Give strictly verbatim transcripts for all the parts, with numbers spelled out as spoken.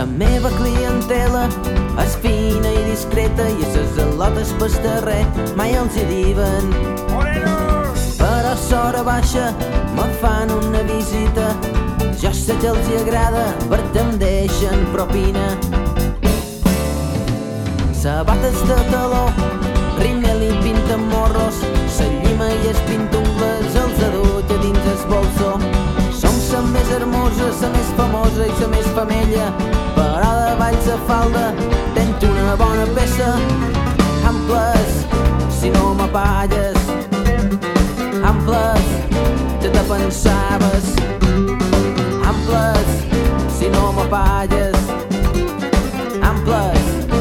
La meva clientela és fina i discreta i a ses al·lotes pel darrer mai els hi diuen. Però a l'hora baixa me fan una visita, jo sé que els hi agrada perquè em deixen propina. Sabates de taló, rímel i pinta morros, la llima i els pintungles els adut a dins el bolso. Som la més hermosa, la més famosa i la més femella, però de baix a falda tens una bona peça. Amples, si no m'apalles, amples, que te pensaves. Amples, si no m'apalles, amples.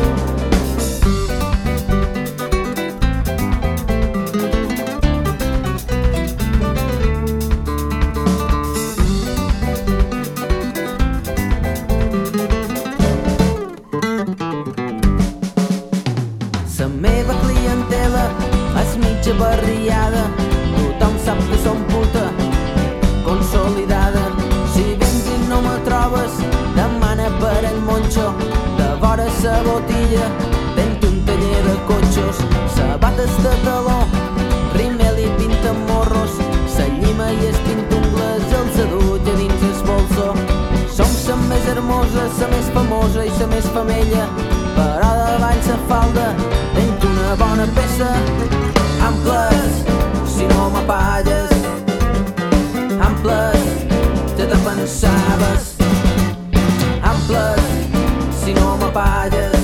La meva clientela és mitja barriada, tothom sap que som puta consolidada. Si vens i no me trobes, demana per el Moncho. De vora sa botilla tens un taller de cotxos. Sabates de taló, rímel i pintamorros, la llima i els pintungles els adut a dins el bolso. Som la més hermosa, la més famosa i la més femella, però davant la falda tens una bona peça. Amples, si no m'apalles, amples, que te pensaves. Amples, si no m'apalles.